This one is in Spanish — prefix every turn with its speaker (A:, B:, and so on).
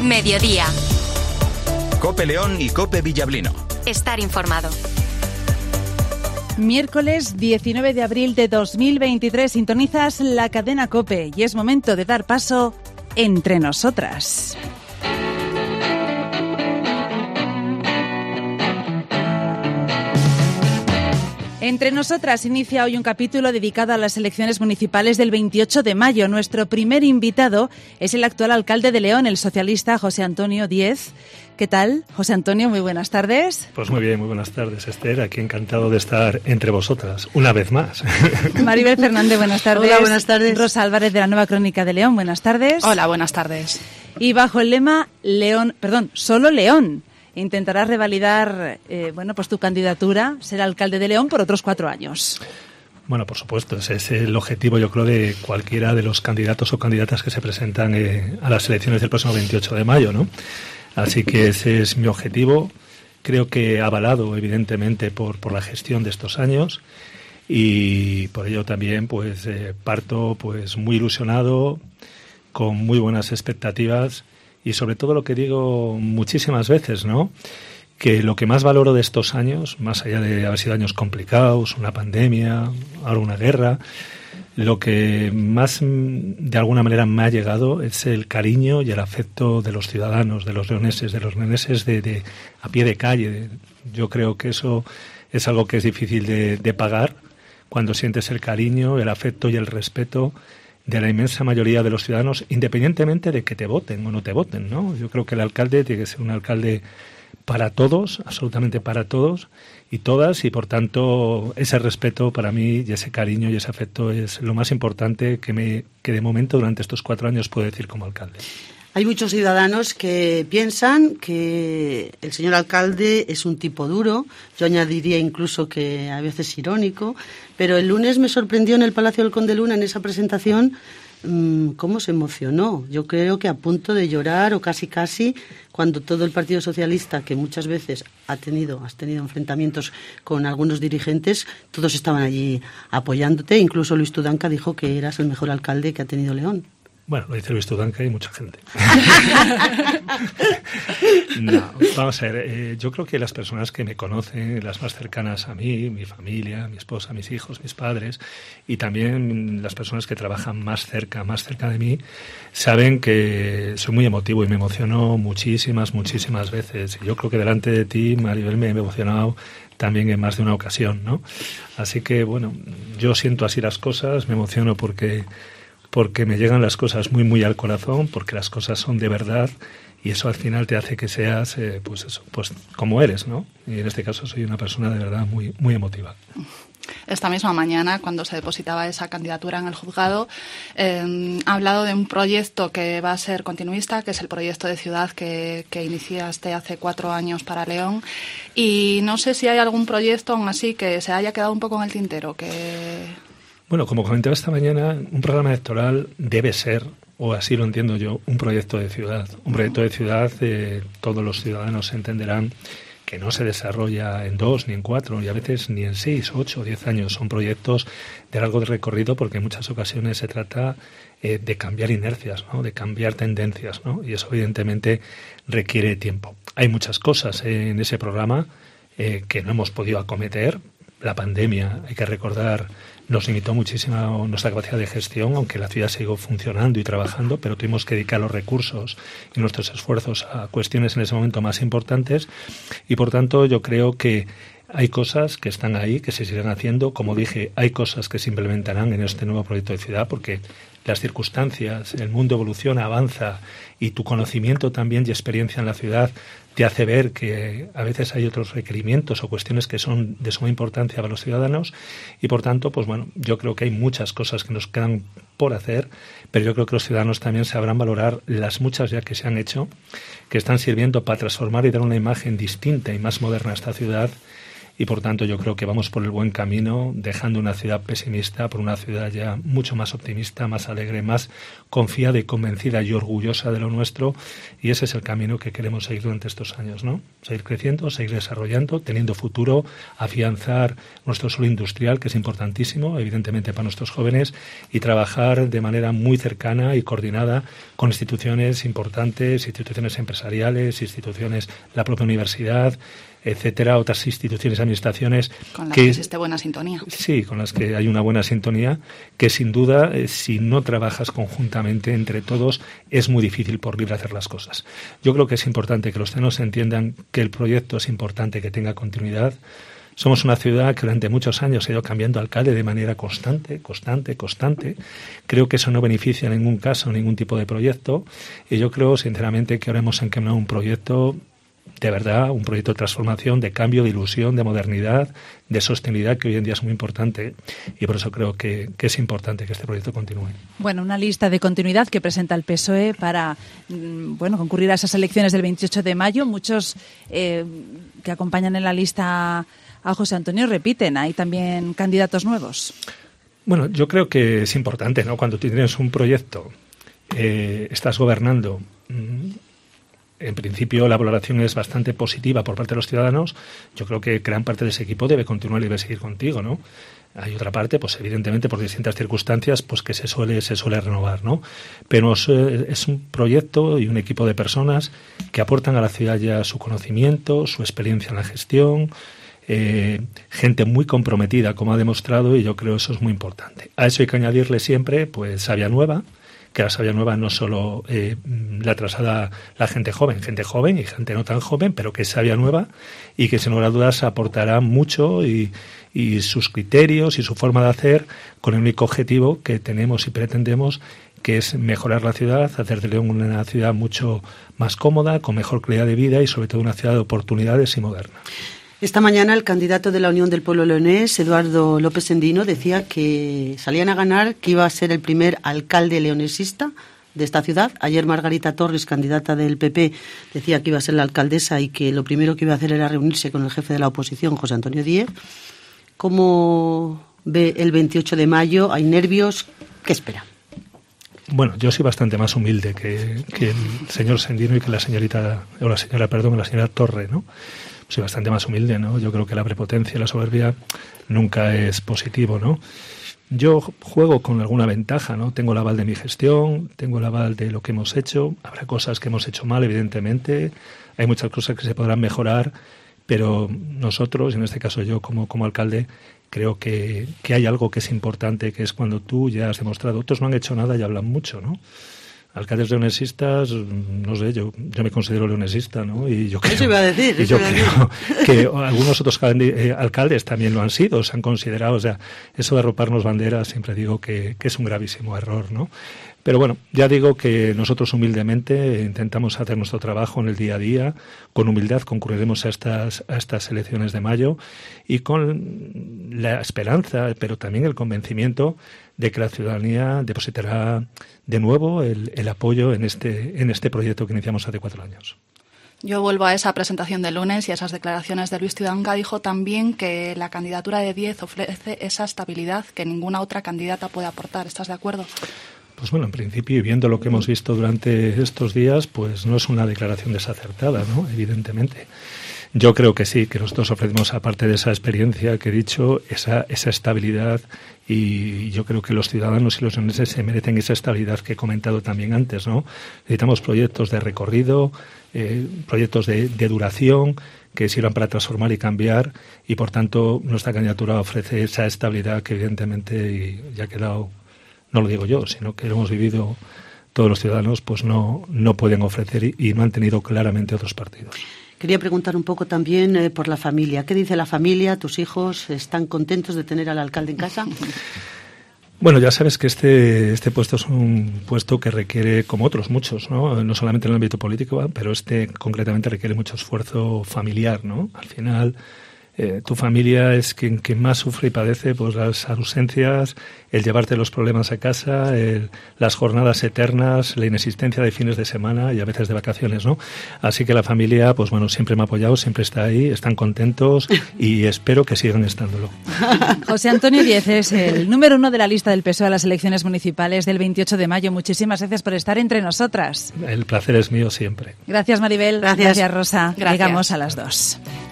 A: Mediodía.
B: COPE León y COPE Villablino.
A: Estar informado.
C: Miércoles 19 de abril de 2023, sintonizas la cadena COPE y es momento de dar paso Entre Nosotras. Entre Nosotras inicia hoy un capítulo dedicado a las elecciones municipales del 28 de mayo. Nuestro primer invitado es el actual alcalde de León, el socialista José Antonio Díez. ¿Qué tal, José Antonio? Muy buenas tardes.
D: Pues muy bien, muy buenas tardes, Esther. Aquí encantado de estar entre vosotras, una vez más.
C: Maribel Fernández, buenas tardes.
E: Hola, buenas tardes.
C: Rosa Álvarez, de la Nueva Crónica de León, buenas tardes.
F: Hola, buenas tardes.
C: Y bajo el lema Solo León, intentarás revalidar pues tu candidatura, ser alcalde de León por otros 4 años.
D: Bueno, por supuesto, ese es el objetivo, yo creo, de cualquiera de los candidatos o candidatas que se presentan a las elecciones del próximo 28 de mayo, ¿no? Así que ese es mi objetivo, creo que avalado evidentemente por la gestión de estos años y por ello también pues parto pues muy ilusionado, con muy buenas expectativas y sobre todo lo que digo muchísimas veces, ¿no? Que lo que más valoro de estos años, más allá de haber sido años complicados, una pandemia, ahora una guerra, lo que más de alguna manera me ha llegado es el cariño y el afecto de los ciudadanos, de los leoneses de a pie de calle. Yo creo que eso es algo que es difícil de pagar cuando sientes el cariño, el afecto y el respeto de la inmensa mayoría de los ciudadanos, independientemente de que te voten o no te voten, ¿no? Yo creo que el alcalde tiene que ser un alcalde para todos, absolutamente para todos y todas, y por tanto ese respeto para mí y ese cariño y ese afecto es lo más importante que de momento durante estos 4 años puedo decir como alcalde.
E: Hay muchos ciudadanos que piensan que el señor alcalde es un tipo duro, yo añadiría incluso que a veces irónico, pero el lunes me sorprendió en el Palacio del Conde Luna, en esa presentación, cómo se emocionó. Yo creo que a punto de llorar o casi, cuando todo el Partido Socialista, que muchas veces has tenido enfrentamientos con algunos dirigentes, todos estaban allí apoyándote, incluso Luis Tudanca dijo que eras el mejor alcalde que ha tenido León.
D: Bueno, lo dice Luis Tudanca y mucha gente. No, vamos a ver, yo creo que las personas que me conocen, las más cercanas a mí, mi familia, mi esposa, mis hijos, mis padres, y también las personas que trabajan más cerca de mí, saben que soy muy emotivo y me emociono muchísimas veces. Y yo creo que delante de ti, Maribel, me he emocionado también en más de una ocasión, ¿no? Así que, bueno, yo siento así las cosas, me emociono porque me llegan las cosas muy al corazón, porque las cosas son de verdad y eso al final te hace que seas pues como eres, ¿no? Y en este caso soy una persona de verdad muy emotiva.
F: Esta misma mañana, cuando se depositaba esa candidatura en el juzgado, ha hablado de un proyecto que va a ser continuista, que es el proyecto de ciudad que iniciaste hace 4 años para León. Y no sé si hay algún proyecto aún así que se haya quedado un poco en el tintero,
D: Bueno, como comentaba esta mañana, un programa electoral debe ser, o así lo entiendo yo, un proyecto de ciudad. Un proyecto de ciudad, todos los ciudadanos entenderán que no se desarrolla en 2 ni en 4, y a veces ni en 6, 8 o 10 años. Son proyectos de largo recorrido porque en muchas ocasiones se trata de cambiar inercias, ¿no? De cambiar tendencias, ¿no? Y eso evidentemente requiere tiempo. Hay muchas cosas en ese programa que no hemos podido acometer. La pandemia, hay que recordar, nos limitó muchísimo nuestra capacidad de gestión, aunque la ciudad siguió funcionando y trabajando, pero tuvimos que dedicar los recursos y nuestros esfuerzos a cuestiones en ese momento más importantes y, por tanto, yo creo que hay cosas que están ahí, que se siguen haciendo. Como dije, hay cosas que se implementarán en este nuevo proyecto de ciudad porque las circunstancias, el mundo evoluciona, avanza y tu conocimiento también y experiencia en la ciudad te hace ver que a veces hay otros requerimientos o cuestiones que son de suma importancia para los ciudadanos y, por tanto, pues bueno, yo creo que hay muchas cosas que nos quedan por hacer, pero yo creo que los ciudadanos también sabrán valorar las muchas ya que se han hecho, que están sirviendo para transformar y dar una imagen distinta y más moderna a esta ciudad y por tanto yo creo que vamos por el buen camino, dejando una ciudad pesimista por una ciudad ya mucho más optimista, más alegre, más confiada y convencida y orgullosa de lo nuestro, y ese es el camino que queremos seguir durante estos años, ¿no? Seguir creciendo, seguir desarrollando, teniendo futuro, afianzar nuestro suelo industrial, que es importantísimo, evidentemente para nuestros jóvenes, y trabajar de manera muy cercana y coordinada con instituciones importantes, instituciones empresariales, instituciones, la propia universidad, etcétera, otras instituciones, administraciones.
F: Con las que existe buena sintonía.
D: Sí, con las que hay una buena sintonía, que sin duda, si no trabajas conjuntamente entre todos, es muy difícil por libre hacer las cosas. Yo creo que es importante que los ciudadanos entiendan que el proyecto es importante, que tenga continuidad. Somos una ciudad que durante muchos años ha ido cambiando alcalde de manera constante. Creo que eso no beneficia en ningún caso, ningún tipo de proyecto. Y yo creo, sinceramente, que ahora hemos encaminado un proyecto de verdad, un proyecto de transformación, de cambio, de ilusión, de modernidad, de sostenibilidad, que hoy en día es muy importante, y por eso creo que es importante que este proyecto continúe.
C: Bueno, una lista de continuidad que presenta el PSOE para concurrir a esas elecciones del 28 de mayo. Muchos que acompañan en la lista a José Antonio repiten. ¿Hay también candidatos nuevos?
D: Bueno, yo creo que es importante, ¿no? Cuando tienes un proyecto, estás gobernando. En principio la valoración es bastante positiva por parte de los ciudadanos. Yo creo que gran parte de ese equipo debe continuar y debe seguir contigo, ¿no? Hay otra parte, pues evidentemente por distintas circunstancias, pues que se suele renovar, ¿no? Pero es un proyecto y un equipo de personas que aportan a la ciudad ya su conocimiento, su experiencia en la gestión, gente muy comprometida, como ha demostrado, y yo creo eso es muy importante. A eso hay que añadirle siempre, pues, savia nueva, que la savia nueva no solo la traslada la gente joven y gente no tan joven, pero que es savia nueva y que sin lugar a dudas aportará mucho y sus criterios y su forma de hacer con el único objetivo que tenemos y pretendemos, que es mejorar la ciudad, hacer de León una ciudad mucho más cómoda, con mejor calidad de vida y sobre todo una ciudad de oportunidades y moderna.
E: Esta mañana el candidato de la Unión del Pueblo Leonés, Eduardo López Endino, decía que salían a ganar, que iba a ser el primer alcalde leonesista de esta ciudad. Ayer Margarita Torres, candidata del PP, decía que iba a ser la alcaldesa y que lo primero que iba a hacer era reunirse con el jefe de la oposición, José Antonio Díez. ¿Cómo ve el 28 de mayo? ¿Hay nervios? ¿Qué espera?
D: Bueno, yo soy bastante más humilde que el señor Sendino y que la señora Torre, ¿no? Soy bastante más humilde, ¿no? Yo creo que la prepotencia y la soberbia nunca es positivo, ¿no? Yo juego con alguna ventaja, ¿no? Tengo el aval de mi gestión, tengo el aval de lo que hemos hecho. Habrá cosas que hemos hecho mal, evidentemente. Hay muchas cosas que se podrán mejorar, pero nosotros, en este caso yo como alcalde, creo que hay algo que es importante, que es cuando tú ya has demostrado. Otros no han hecho nada y hablan mucho, ¿no? Alcaldes leonesistas, no sé, yo me considero leonesista, ¿no? Y yo creo,
E: eso iba a decir.
D: Creo que algunos otros alcaldes también lo han sido, se han considerado. O sea, eso de arroparnos banderas, siempre digo que es un gravísimo error, ¿no? Pero bueno, ya digo que nosotros humildemente intentamos hacer nuestro trabajo en el día a día, con humildad concurriremos a estas elecciones de mayo y con la esperanza, pero también el convencimiento de que la ciudadanía depositará de nuevo el apoyo en este proyecto que iniciamos hace 4 años.
F: Yo vuelvo a esa presentación del lunes y a esas declaraciones de Luis Tudanca. Dijo también que la candidatura de Díez ofrece esa estabilidad que ninguna otra candidata puede aportar. ¿Estás de acuerdo?
D: Pues bueno, en principio, y viendo lo que hemos visto durante estos días, pues no es una declaración desacertada, ¿no? Evidentemente. Yo creo que sí, que nosotros ofrecemos, aparte de esa experiencia que he dicho, esa estabilidad, y yo creo que los ciudadanos y los leoneses se merecen esa estabilidad que he comentado también antes, ¿no? Necesitamos proyectos de recorrido, proyectos de duración, que sirvan para transformar y cambiar, y por tanto nuestra candidatura ofrece esa estabilidad que evidentemente, y ya ha quedado, no lo digo yo, sino que lo hemos vivido todos los ciudadanos, pues no pueden ofrecer y no han tenido claramente otros partidos.
E: Quería preguntar un poco también por la familia. ¿Qué dice la familia? ¿Tus hijos están contentos de tener al alcalde en casa?
D: Bueno, ya sabes que este puesto es un puesto que requiere, como otros muchos, no solamente en el ámbito político, pero concretamente requiere mucho esfuerzo familiar, ¿no? Al final, tu familia es quien más sufre y padece pues las ausencias, el llevarte los problemas a casa, las jornadas eternas, la inexistencia de fines de semana y a veces de vacaciones, ¿no? Así que la familia, pues bueno, siempre me ha apoyado, siempre está ahí, están contentos y espero que sigan estándolo.
C: José Antonio Díez es el número 1 de la lista del PSOE a las elecciones municipales del 28 de mayo. Muchísimas gracias por estar entre nosotras.
D: El placer es mío siempre.
C: Gracias, Maribel.
E: Gracias,
C: Rosa.
F: Gracias.
C: Llegamos a las 2.